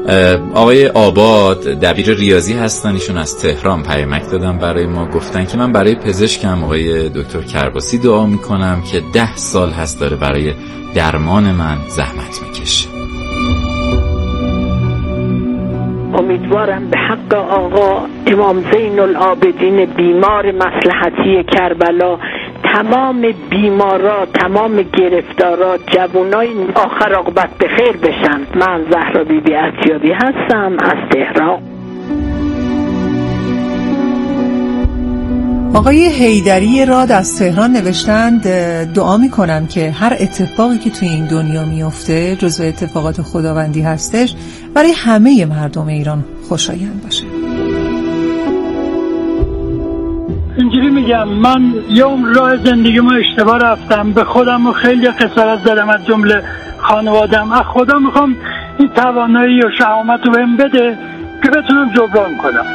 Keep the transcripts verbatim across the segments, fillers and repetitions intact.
آقای آباد دبیر ریاضی هستن، ایشون از تهران پیامک دادن برای ما، گفتن که من برای پزشکم آقای دکتر کرباسی دعا میکنم که ده سال هست داره برای درمان من زحمت میکشه. امیدوارم به حق آقا امام زین العابدین بیمار مصلحتی کربلا، تمام بیمارا، تمام گرفتارا، جوانای آخر عاقبت به خیر بشن. من زهرا بیبی عطیابی هستم از تهران. آقای حیدری راد از تهران نوشتند دعا میکنم که هر اتفاقی که توی این دنیا میفته جزو اتفاقات خداوندی هستش، برای همه مردم ایران خوشایند باشه. اینجوری میگم، من یه عمر راه زندگیمو اشتباه رفتم، به خودم و خیلی خسارت زدم، از جمله خانوادم. از خدا میخوام این توانایی و شهامت رو بهم بده که بتونم جبران کنم.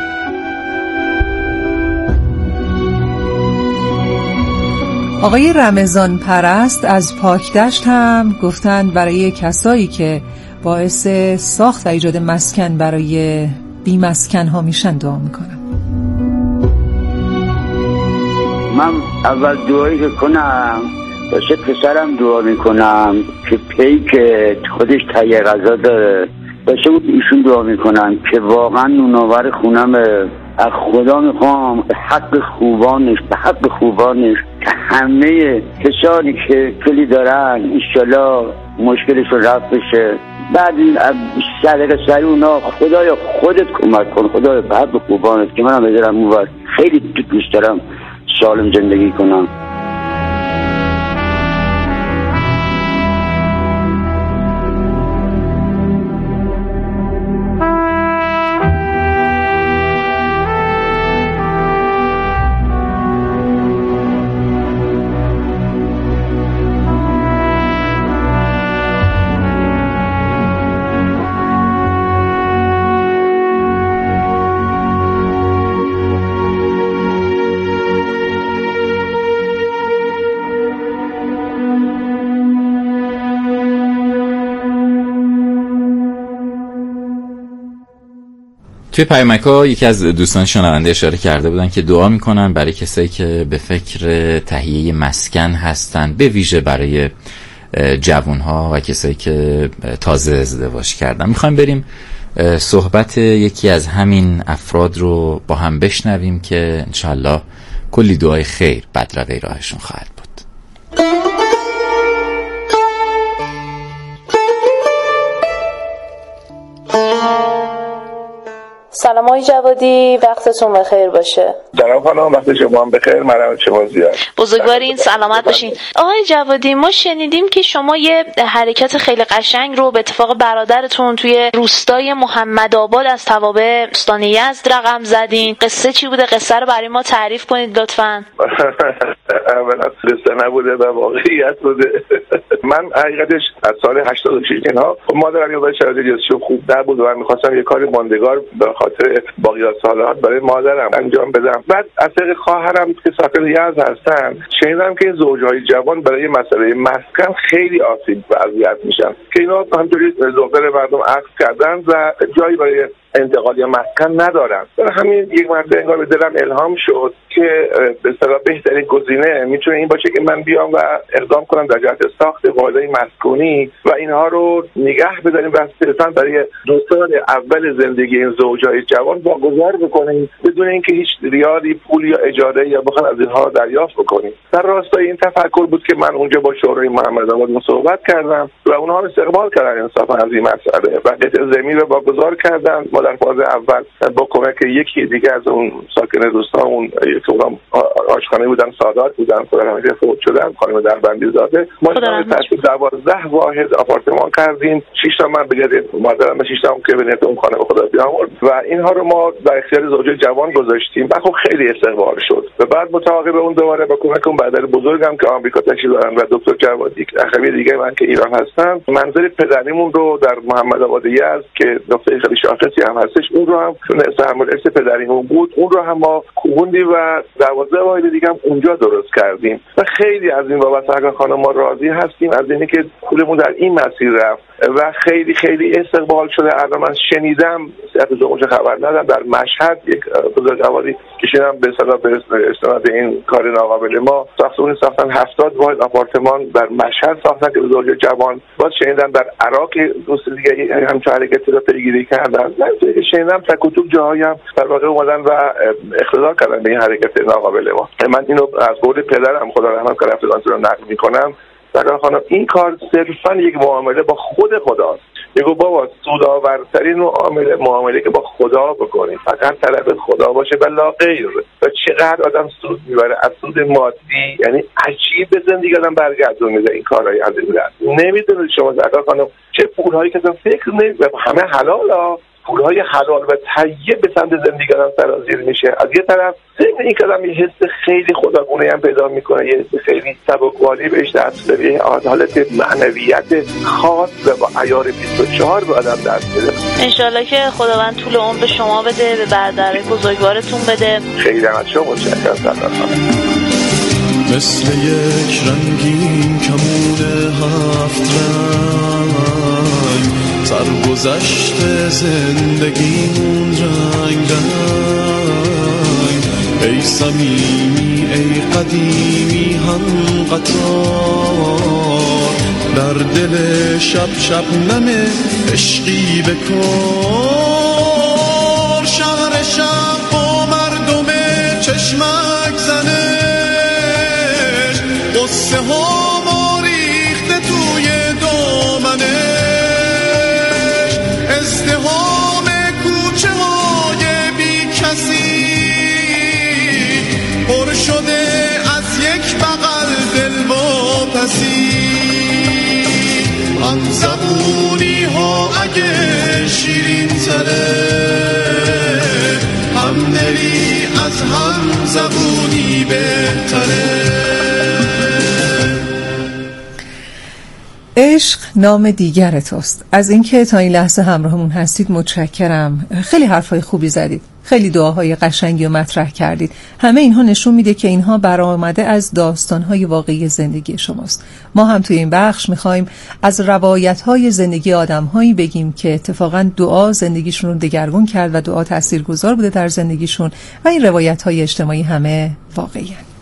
آقای رمضان پرست از پاکدشت هم گفتند برای کسایی که باعث ساخت و ایجاد مسکن برای بی مسکن ها میشن دعا میکنم. من اول دعایی که کنم باشه پسرم دعا میکنم که پیک خودش تهیه غذا داره، باشه ایشون دعا میکنم که واقعا نونآور خونم. از خدا میخوام به حق خوبانش به حق خوبانش که همه کسانی که کلی دارن انشالله مشکلشون رفت بشه. بعد صدقه سری اونا خدایا خودت کمک کن، خدایا به حق خوبانت که منم بذارم اونور. خیلی دوست دارم سالم زندگی کنم. توی پیامک‌ها یکی از دوستان شنونده اشاره کرده بودن که دعا میکنن برای کسایی که به فکر تهیه مسکن هستن، به ویژه برای جوانها و کسایی که تازه ازدواج کردن. میخوایم بریم صحبت یکی از همین افراد رو با هم بشنویم که انشالله کلی دعای خیر بدرقه راهشون خواهد بود. سلام آقای جوادی، وقتتون بخیر باشه. سلام خانم، وقت شما هم بخیر. مرحبا شما زیاد. بزرگوارین، سلامت باشین. آقای جوادی، ما شنیدیم که شما یه حرکت خیلی قشنگ رو به اتفاق برادرتون توی روستای محمدآباد از توابع استان یزد رقم زدین. قصه چی بوده؟ قصه رو برای ما تعریف کنید لطفاً. اولا قصه نبوده و واقعیت بوده. من حقیقتش از سال هشتاد و شش اینها مادرم یه شرایط جسمی خوب نبود و من می‌خواستم یه کاری ماندگار به خاطر باقی سالات برای مادرم انجام بدم. بعد از طریق خواهرم که ساکن یزد هستن شنیدم که زوجهای جوان برای مسئله مسکن خیلی آسیب و اذیت میشن که اینا همونطوری دختر مردم عکس کردن و جایی برای انتقال یا مسکن ندارن. برای همین یک مرتبه انگار به دلم الهام شد که به اصطلاح بهترین گزینه میتونه این باشه که من بیام و اقدام کنم در جهت ساخت واحدهای مسکونی و اینها رو نگه بداریم و صرفا برای دو سال اول زندگی این زوجهای جوان واگذار بکنیم بدون اینکه هیچ ریالی پول یا اجاره یا بخوام از اینها دریافت بکنیم. در راستای این تفکر بود که من اونجا با شورای محمدآباد صحبت کردم و اونها استقبال کردن انصافا از این مسئله و قطع زمین رو واگذار کردن. ما در فاز اول با کمک یکی دیگه از اون ساکن روستا، اون یک اونم آشخانه بودن، سادات بودن، خدا فوت شدن، خانم دربندی زاده، ما ترتیب دوازده واحد آپارتمان کردیم. شش تا من بگید مادرم، شش تا که بنت اون خانه خدا بیامرد و اینها رو ما در اختیار زوجه جوان گذاشتیم و خب خیلی استقبال شد. و بعد متعاقب اون دوباره با کمک اون برادر بزرگم که آمریکا تشریف دارن و دکتر جوادی اخوی دیگه من که ایران هستن، منزل پدریمون رو در محمدآباد یزد که نقطه خیلی شاخصی هم هستش، اون رو هم چون استعمال ارث پدریمون بود، اون رو هم ما کوبوندیم و دوازده واحد دیگه هم اونجا درست کردیم و خیلی از این بابت اگر خانم ما راضی هستیم از اینکه پولمون در این مسیر رفت و خیلی خیلی استقبال شده. الان من شنیدم صحت زومش خبر ندارم در مشهد یک بزرگواری که شنیدم به اصطلاح به استناد این کار ناقابل ما ساختمون ساختن هفتاد واحد آپارتمان در مشهد ساختن که بزرگ جوان. باز شنیدم در عراق دوست دیگه همچون حرکتی رو پیگیری کردن. من شنیدم تک و توک جاهایی هم در واقع اومدن و اقتضا کردن به این حرکت ناقابل ما. من اینو از قول پدرم خدا رحمت کنه رفتگان رو نقل میکنم. سرکار خانم این کار صرفا یک معامله با خود خداست. بگو بابا سودآورترین معامله معامله که با خدا بکنید، فقط طلب خدا باشه و لا غیر. و چقدر آدم سود میبره از سود مادی، یعنی عجیب به زندگی آدم برگردون میده این کارهای از این دست. نمیدونید شما سرکار خانم چه پولهایی که اصلا فکر نمی‌کنید همه حلالا، پولهای حلال و طیب به سمت زندگی آدم سرازیر میشه. از یه طرف ضمن این که آدم یه حس خیلی خداگونه هم پیدا میکنه، یه حس خیلی سبکبالی بهش دست میده، یه حالت معنویت خاص و با عیار بیست و چهار به آدم دست میده. انشالله که خداوند طول عمر به شما بده، به برادرای بزرگوارتون بده. خیلی از شما متشکرم سرکار. مثل یک رنگین کمون هفت رنگ سرگذشت زندگیمون رنگ رنگ، ای صمیمی ای قدیمی هم قطار، در دل شب شب نم عشقی بکار، شهر شب با مردم چشمک زنش، قصه ها ما ریخته توی دامنش، ازدحام کوچه های بی کسی پر شده از یک بغل دل واپسی، هم زبونی ها اگه شیرین تره، هم دلی از هم زبونی بهتره. عشق نام دیگر توست. از اینکه تا این لحظه همراهمون هستید متشکرم. خیلی حرفای خوبی زدید، خیلی دعاهای قشنگی رو مطرح کردید. همه اینها نشون میده که اینها برآمده از داستانهای واقعی زندگی شماست. ما هم توی این بخش میخوایم از روایتهای زندگی آدمهایی بگیم که اتفاقا دعا زندگیشون رو دگرگون کرد و دعا تاثیرگذار بوده در زندگیشون و این روایتهای اجتماعی همه واقعی هست.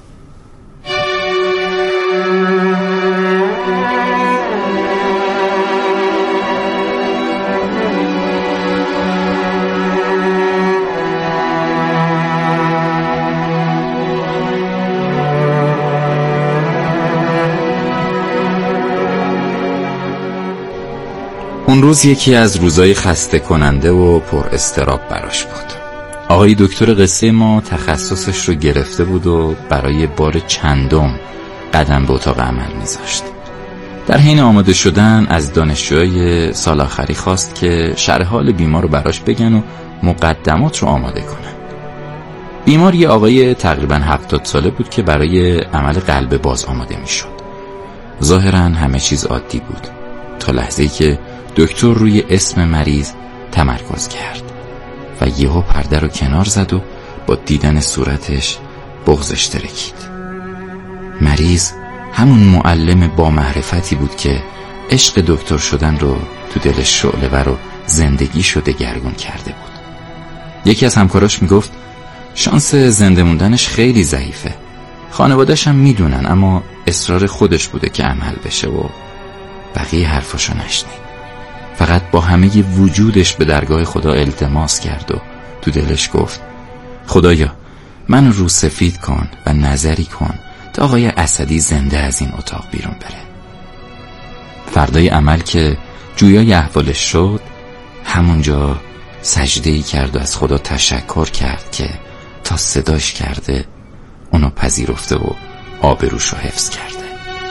اون روز یکی از روزای خسته کننده و پر اضطراب براش بود. آقای دکتر قصه ما تخصصش رو گرفته بود و برای بار چندم قدم به اتاق عمل میذاشت. در حین آماده شدن از دانشجوهای سال آخری خواست که شرح حال بیمار رو براش بگن و مقدمات رو آماده کنن. بیمار یه آقای تقریبا هفتاد ساله بود که برای عمل قلب باز آماده میشد. ظاهرا همه چیز عادی بود تا لحظه‌ای که دکتر روی اسم مریض تمرکز کرد و یهو پرده رو کنار زد و با دیدن صورتش بغضش ترکید. مریض همون معلم با معرفتی بود که عشق دکتر شدن رو تو دلش شعله ور و زندگیشو دگرگون کرده بود. یکی از همکاراش میگفت شانس زنده موندنش خیلی ضعیفه، خانواده‌اش هم میدونن، اما اصرار خودش بوده که عمل بشه و بقیه حرفاشو نشنید. فقط با همه وجودش به درگاه خدا التماس کرد و تو دلش گفت خدایا منو رو سفید کن و نظری کن تا آقای اسدی زنده از این اتاق بیرون بره. فردای عمل که جویای احوالش شد همونجا سجده‌ای کرد و از خدا تشکر کرد که تا صداش کرده اونو پذیرفته و آبروشو حفظ کرده.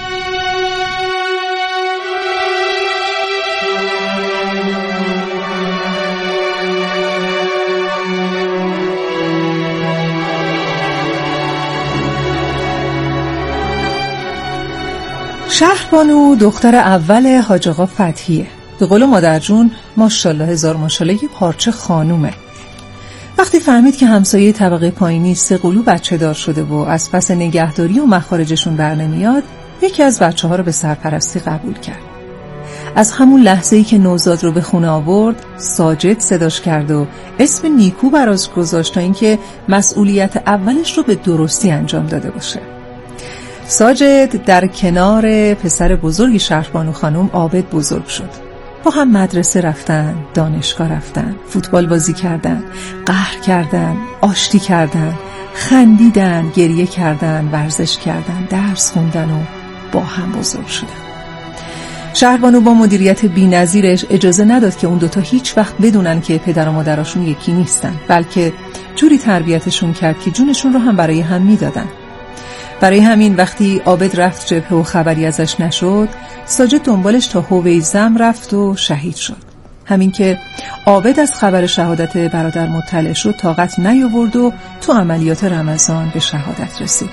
شهربانو دختر اول حاج آقا فتحیه. به قول مادر جون ماشاءالله هزار ماشاءالله یه پارچه خانومه. وقتی فهمید که همسایه طبقه پایینی سه قلو بچه دار شده و از پس نگهداری و مخارجشون بر نمیاد، یکی از بچه ها رو به سرپرستی قبول کرد. از همون لحظه‌ای که نوزاد رو به خونه آورد ساجد صداش کرد و اسم نیکو براش گذاشت تا اینکه مسئولیت اولش رو به درستی انجام داده باشه. ساجد در کنار پسر بزرگی شهربانو خانم عابد بزرگ شد. با هم مدرسه رفتن، دانشگاه رفتن، فوتبال بازی کردن، قهر کردن، آشتی کردن، خندیدن، گریه کردن، ورزش کردن، درس خوندن و با هم بزرگ شدن. شهربانو با مدیریت بی‌نظیرش اجازه نداد که اون دوتا هیچ وقت بدونن که پدر و مادرشون یکی نیستن، بلکه جوری تربیتشون کرد که جونشون رو هم برای هم میدادن. برای همین وقتی عابد رفت جبهه و خبری ازش نشد، ساجد دنبالش تا هویزم رفت و شهید شد. همین که عابد از خبر شهادت برادر مطلع شد طاقت نیاورد و تو عملیات رمضان به شهادت رسید.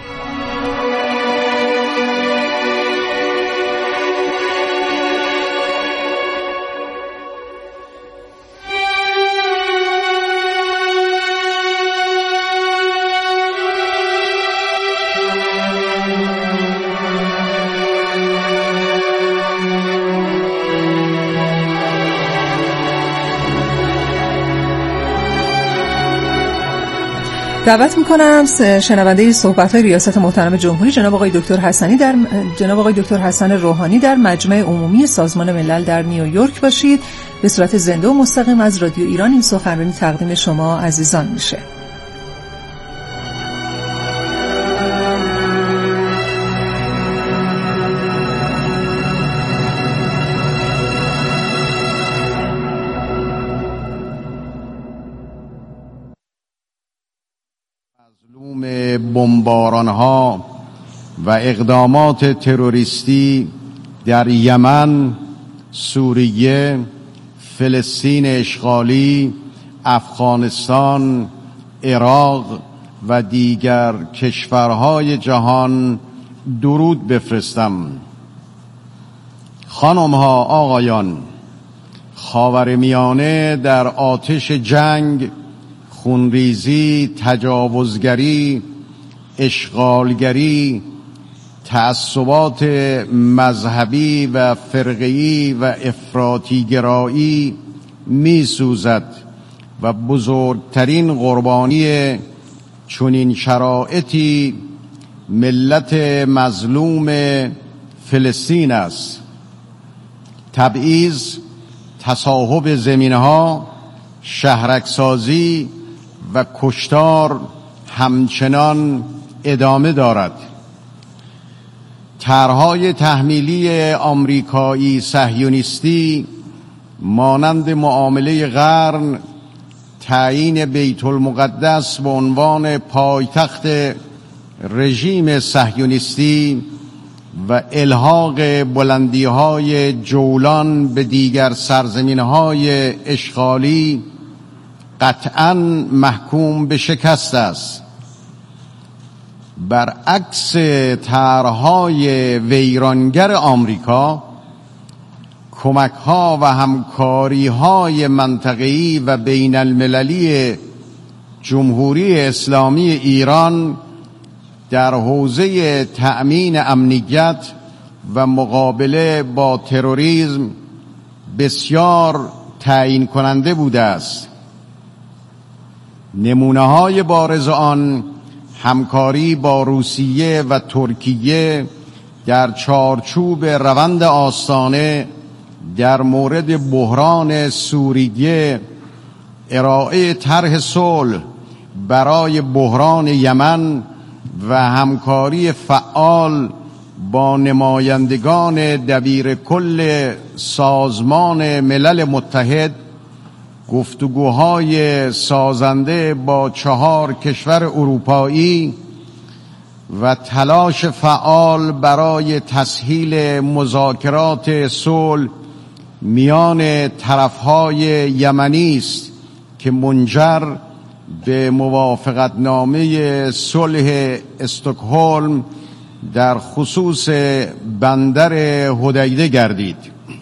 دعوت میکنم شنونده صحبت‌های ریاست محترم جمهوری جناب آقای دکتر حسنی در جناب آقای دکتر حسن روحانی در مجمع عمومی سازمان ملل در نیویورک باشید. به صورت زنده و مستقیم از رادیو ایران این سخنرانی تقدیم شما عزیزان میشه. بمباران‌ها و اقدامات تروریستی در یمن، سوریه، فلسطین اشغالی، افغانستان، عراق و دیگر کشورهای جهان درود بفرستم. خانم‌ها، آقایان، خاورمیانه در آتش جنگ، خونریزی، تجاوزگری، اشغالگری، تعصبات مذهبی و فرقه‌ای و افراطی‌گرایی می سوزد و بزرگترین قربانی چنین شرایطی ملت مظلوم فلسطین است. تبعیض، تصاحب زمینها، شهرکسازی و کشتار همچنان ادامه دارد. طرح‌های تحمیلی آمریکایی صهیونیستی مانند معامله قرن، تعیین بیت المقدس به عنوان پایتخت رژیم صهیونیستی و الحاق بلندی‌های جولان به دیگر سرزمین‌های اشغالی قطعاً محکوم به شکست است. برعکس طرح‌های ویرانگر آمریکا، کمک‌ها و همکاری‌های منطقه‌ای و بین المللی جمهوری اسلامی ایران در حوزه تأمین امنیت و مقابله با تروریسم بسیار تعیین کننده بوده است. نمونه‌های بارز آن همکاری با روسیه و ترکیه در چارچوب روند آستانه در مورد بحران سوریه، ارائه طرح صلح برای بحران یمن و همکاری فعال با نمایندگان دبیر کل سازمان ملل متحد، گفتگوهای سازنده با چهار کشور اروپایی و تلاش فعال برای تسهیل مذاکرات صلح میان طرفهای یمنی است که منجر به موافقتنامه صلح استکهلم در خصوص بندر حدیده گردید.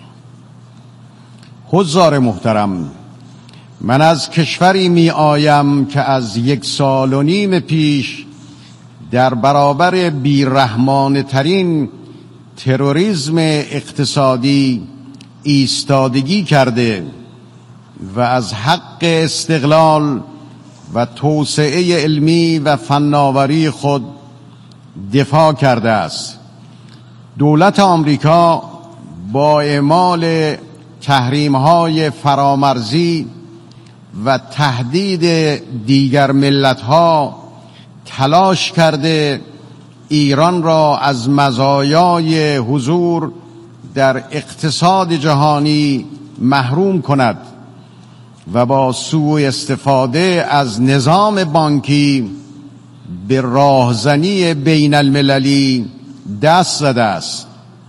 حضار محترم، من از کشوری می آیم که از یک سال و نیم پیش در برابر بیرحمانه ترین تروریسم اقتصادی ایستادگی کرده و از حق استقلال و توسعه علمی و فناوری خود دفاع کرده است. دولت آمریکا با اعمال تحریم‌های فرامرزی و تهدید دیگر ملت‌ها تلاش کرده ایران را از مزایای حضور در اقتصاد جهانی محروم کند و با سوء استفاده از نظام بانکی به راهزنی بین المللی دست زده است.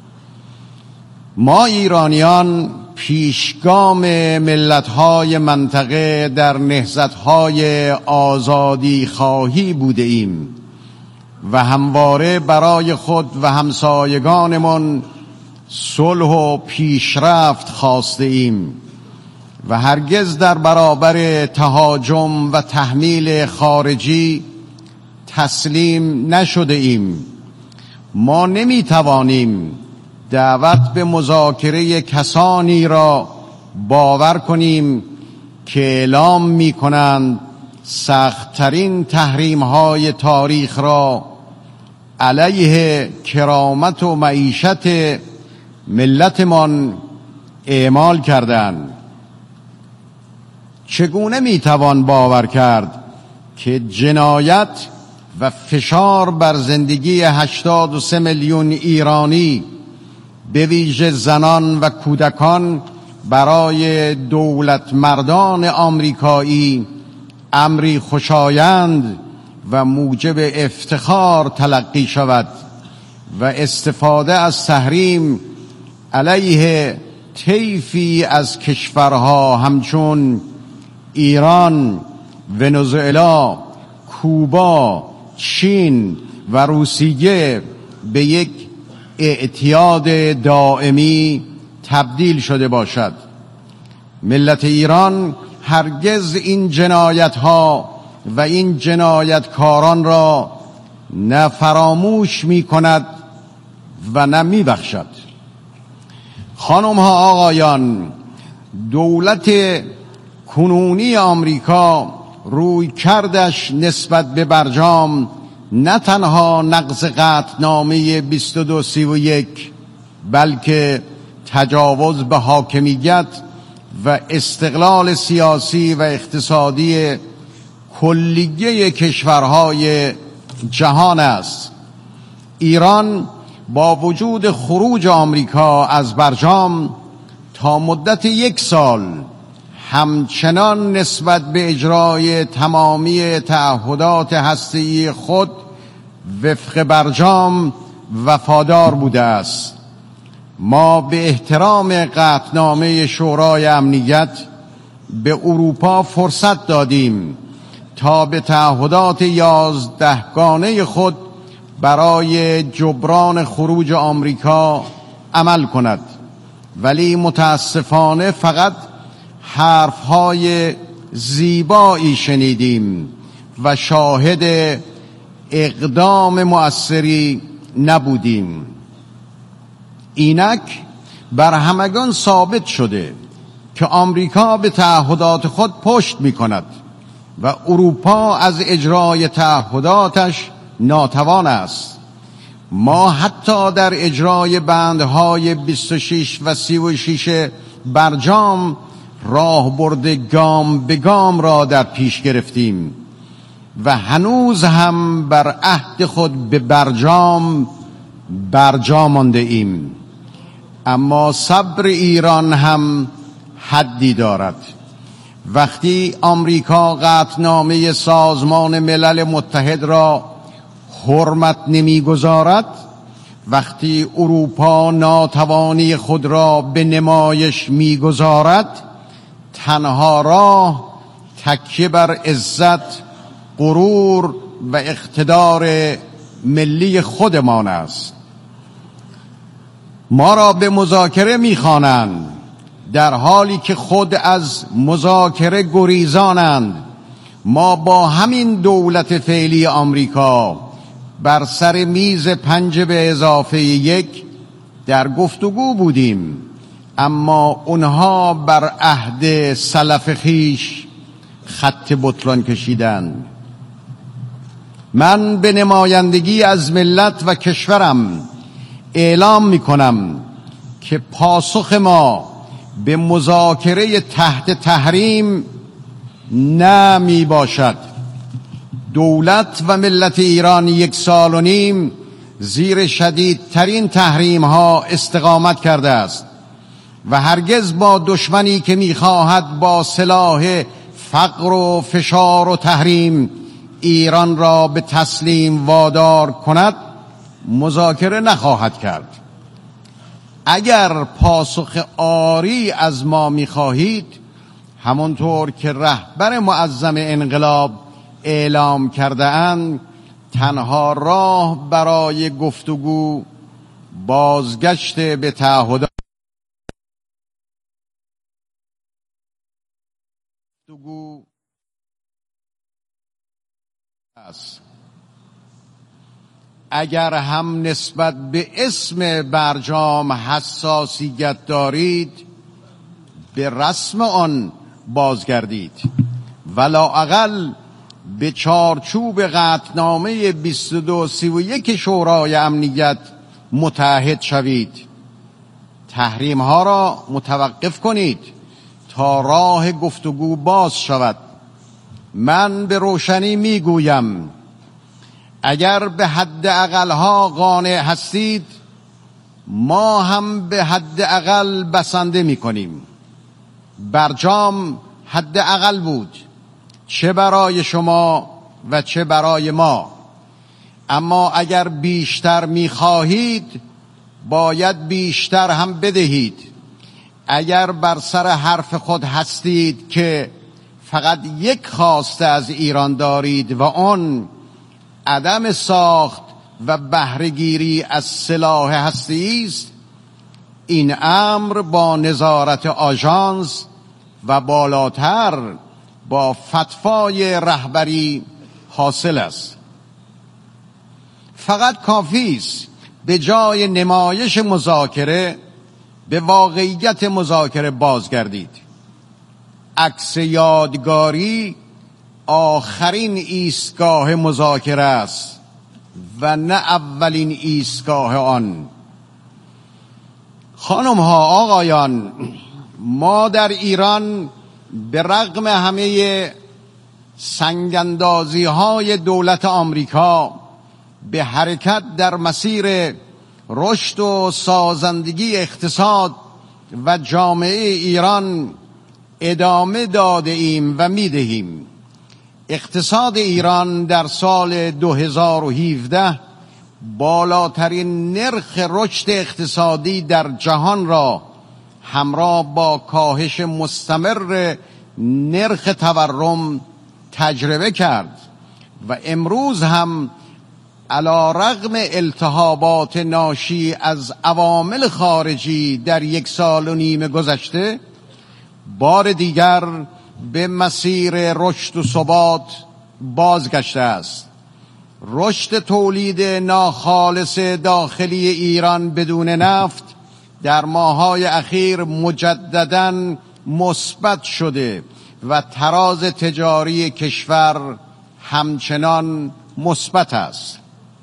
ما ایرانیان پیشگام ملت‌های منطقه در نهضت‌های آزادی خواهی بوده ایم و همواره برای خود و همسایگانمان صلح و پیشرفت خواسته ایم و هرگز در برابر تهاجم و تحمیل خارجی تسلیم نشده ایم. ما نمی توانیم دعوت به مذاکره کسانی را باور کنیم که اعلام می کنند سخت‌ترین تحریم‌های تاریخ را علیه کرامت و معیشت ملتمان اعمال کردند. چگونه می توان باور کرد که جنایت و فشار بر زندگی هشتاد و سه میلیون ایرانی به ویژه زنان و کودکان برای دولت مردان آمریکایی امری خوشایند و موجب افتخار تلقی شود و استفاده از تحریم علیه طیفی از کشورها همچون ایران، ونزوئلا، کوبا، چین و روسیه به یک اعتیاد دائمی تبدیل شده باشد. ملت ایران هرگز این جنایت‌ها و این جنایتکاران را نه فراموش می کند و نه می بخشد. خانم ها آقایان، دولت کنونی آمریکا روی کردش نسبت به برجام نه تنها نقض قطعنامه بیست و دو سی و یک بلکه تجاوز به حاکمیت و استقلال سیاسی و اقتصادی کلیه کشورهای جهان است. ایران با وجود خروج آمریکا از برجام تا مدت یک سال همچنان نسبت به اجرای تمامی تعهدات هسته‌ای خود وفق برجام وفادار بوده است. ما به احترام قطعنامه شورای امنیت به اروپا فرصت دادیم تا به تعهدات یازدهگانه خود برای جبران خروج آمریکا عمل کند، ولی متاسفانه فقط حرفهای زیبایی شنیدیم و شاهد اقدام مؤثری نبودیم. اینک بر همگان ثابت شده که آمریکا به تعهدات خود پشت می کند و اروپا از اجرای تعهداتش ناتوان است. ما حتی در اجرای بندهای بیست و شش و سی و شش برجام راه برده گام به گام را در پیش گرفتیم و هنوز هم بر عهد خود به برجام برجا مانده ایم. اما صبر ایران هم حدی دارد. وقتی آمریکا قطعنامه سازمان ملل متحد را حرمت نمیگذارد، وقتی اروپا ناتوانی خود را به نمایش میگذارد، تنها راه تکیه بر عزت، غرور و اقتدار ملی خودمان است. ما را به مذاکره میخوانند در حالی که خود از مذاکره گریزانند. ما با همین دولت فعلی آمریکا بر سر میز پنج به اضافه یک در گفتگو بودیم، اما اونها بر عهد سلف خیش خط بطلان کشیدند. من به نمایندگی از ملت و کشورم اعلام میکنم که پاسخ ما به مذاکره تحت تحریم نه می باشد. دولت و ملت ایران یک سال و نیم زیر شدیدترین تحریم ها استقامت کرده است و هرگز با دشمنی که میخواهد با سلاح فقر و فشار و تحریم ایران را به تسلیم وادار کند مذاکره نخواهد کرد. اگر پاسخ آری از ما میخواهید، همانطور که رهبر معظم انقلاب اعلام کرده اند، تنها راه برای گفتگو بازگشت به تعهدات گفتگو است. اگر هم نسبت به اسم برجام حساسیت دارید، به رسم آن بازگردید و لااقل به چارچوب قطعنامه بیست و دو سی و یک شورای امنیت متحد شوید. تحریم ها را متوقف کنید تا راه گفتگو باز شود. من به روشنی میگویم اگر به حد اقل ها قانع هستید، ما هم به حد اقل بسنده می کنیم. برجام حد اقل بود، چه برای شما و چه برای ما. اما اگر بیشتر می خواهید، باید بیشتر هم بدهید. اگر بر سر حرف خود هستید که فقط یک خواسته از ایران دارید و آن عدم ساخت و بهره‌گیری از سلاح هسته‌ای است، این امر با نظارت آژانس و بالاتر با فتوای رهبری حاصل است. فقط کافی است به جای نمایش مذاکره به واقعیت مذاکره بازگردید. عکس یادگاری آخرین ایستگاه مذاکره است و نه اولین ایستگاه آن. خانم ها، آقایان، ما در ایران به رغم همه سنگاندازی های دولت آمریکا به حرکت در مسیر رشد و سازندگی اقتصاد و جامعه ایران ادامه داده ایم و می دهیم. اقتصاد ایران در سال دو هزار و هفده بالاترین نرخ رشد اقتصادی در جهان را همراه با کاهش مستمر نرخ تورم تجربه کرد و امروز هم علی رغم التهابات ناشی از عوامل خارجی در یک سال و نیم گذشته بار دیگر به مسیر رشد و ثبات بازگشته است. رشد تولید ناخالص داخلی ایران بدون نفت در ماه‌های اخیر مجدداً مثبت شده و تراز تجاری کشور همچنان مثبت است.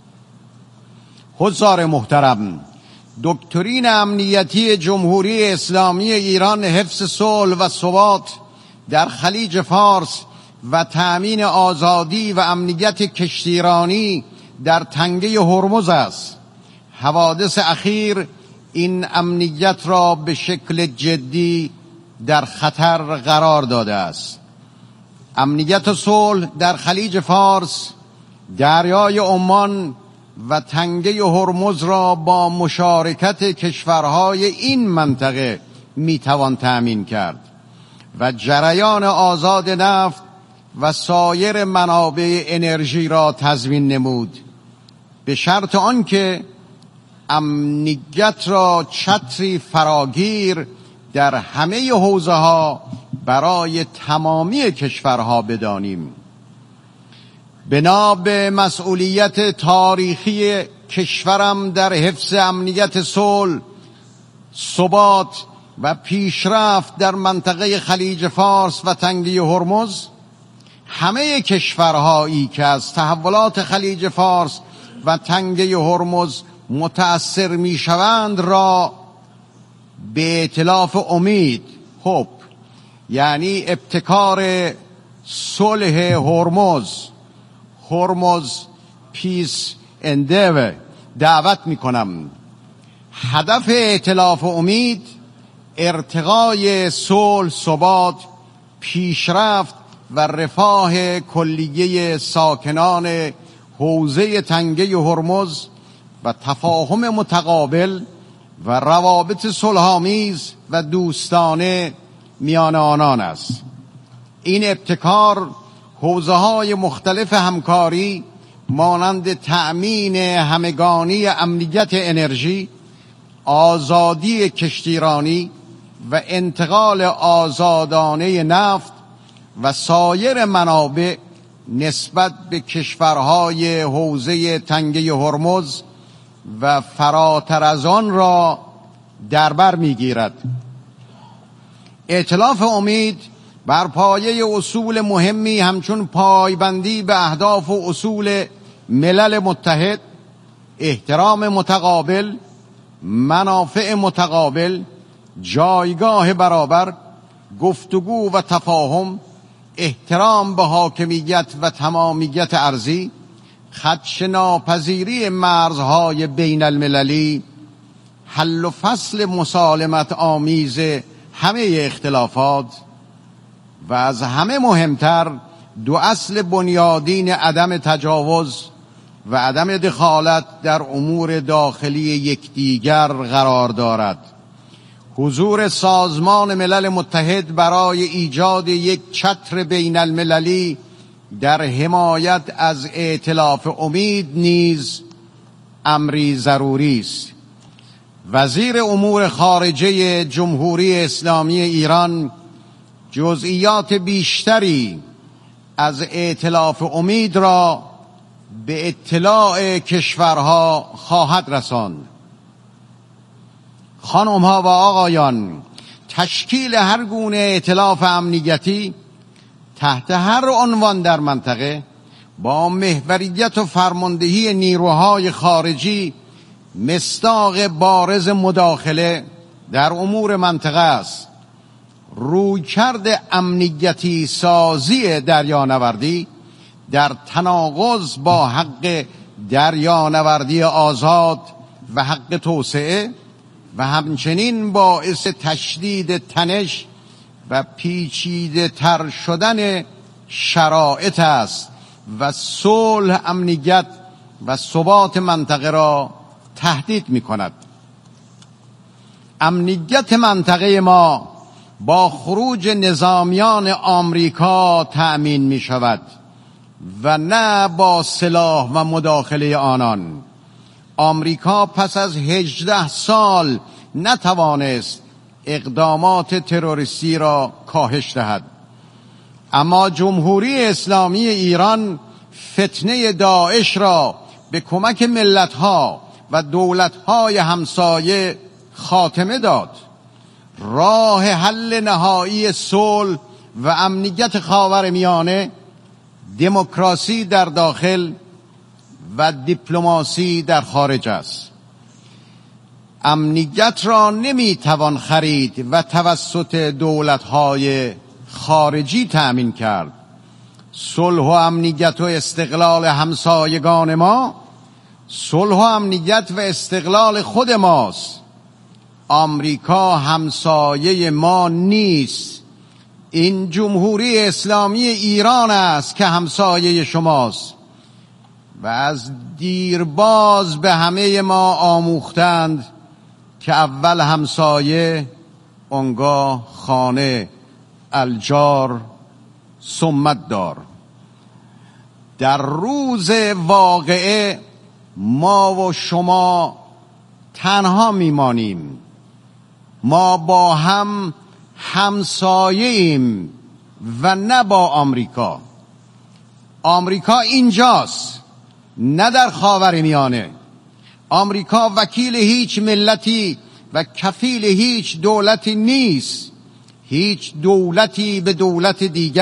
حضار محترم، دکترین امنیتی جمهوری اسلامی ایران حفظ صلح و ثبات در خلیج فارس و تأمین آزادی و امنیت کشتیرانی در تنگه هرمز است. حوادث اخیر این امنیت را به شکل جدی در خطر قرار داده است. امنیت و صلح در خلیج فارس، دریای عمان و تنگه هرمز را با مشارکت کشورهای این منطقه میتوان تأمین کرد و جریان آزاد نفت و سایر منابع انرژی را تضمین نمود، به شرط آنکه امنیت را چتری فراگیر در همه حوزه ها برای تمامی کشورها بدانیم. بنا به مسئولیت تاریخی کشورم در حفظ امنیت صلح، ثبات و پیشرفت در منطقه خلیج فارس و تنگه هرمز، همه کشورهایی که از تحولات خلیج فارس و تنگه هرمز متأثر می شوند را به ائتلاف امید، هوپ، یعنی ابتکار صلح هرمز، هرمز پیس اندیور، دعوت می کنم. هدف ائتلاف امید ارتقای صلح، ثبات، پیشرفت و رفاه کلیه ساکنان حوزه تنگه هرمز و تفاهم متقابل و روابط صلح‌آمیز و دوستانه میان آنان است. این ابتکار حوزه‌های مختلف همکاری مانند تأمین همگانی امنیت انرژی، آزادی کشتیرانی و انتقال آزادانه نفت و سایر منابع نسبت به کشورهای حوزه تنگه هرمز و فراتر از آن را در بر می‌گیرد. ائتلاف امید بر پایه اصول مهمی همچون پایبندی به اهداف و اصول ملل متحد، احترام متقابل، منافع متقابل، جایگاه برابر، گفتگو و تفاهم، احترام به حاکمیت و تمامیت ارضی، خدش ناپذیری مرزهای بین المللی، حل و فصل مسالمت آمیز همه اختلافات و از همه مهمتر دو اصل بنیادین عدم تجاوز و عدم دخالت در امور داخلی یکدیگر قرار دارد. حضور سازمان ملل متحد برای ایجاد یک چتر بین المللی در حمایت از ائتلاف امید نیز امری ضروری است. وزیر امور خارجه جمهوری اسلامی ایران جزئیات بیشتری از ائتلاف امید را به اطلاع کشورها خواهد رساند. خانم‌ها و آقایان، تشکیل هر گونه ائتلاف امنیتی تحت هر عنوان در منطقه با محوریت و فرماندهی نیروهای خارجی مصداق بارز مداخله در امور منطقه است. رویکرد امنیتی سازی دریانوردی در تناقض با حق دریانوردی آزاد و حق توسعه و همچنین باعث تشدید تنش و پیچیده تر شدن شرایط است و صلح، امنیت و ثبات منطقه را تهدید می کند. امنیت منطقه ما با خروج نظامیان آمریکا تأمین می شود و نه با سلاح و مداخله آنان. آمریکا پس از هجده سال نتوانست اقدامات تروریستی را کاهش دهد، اما جمهوری اسلامی ایران فتنه داعش را به کمک ملت‌ها و دولت‌های همسایه خاتمه داد. راه حل نهایی صلح و امنیت خاورمیانه دموکراسی در داخل و دیپلماسی در خارج است. امنیت را نمیتوان خرید و توسط دولت‌های خارجی تأمین کرد. صلح و امنیت و استقلال همسایگان ما صلح و امنیت و استقلال خود ماست. آمریکا همسایه ما نیست. این جمهوری اسلامی ایران است که همسایه شماست و از دیرباز به همه ما آموختند که اول همسایه، آنگاه خانه، الجار ثم الدار. در روز واقعه ما و شما تنها میمانیم. ما با هم همسایه ایم و نه با آمریکا. آمریکا اینجاست، نه در خاورمیانه. آمریکا وکیل هیچ ملتی و کفیل هیچ دولتی نیست. هیچ دولتی به دولت دیگر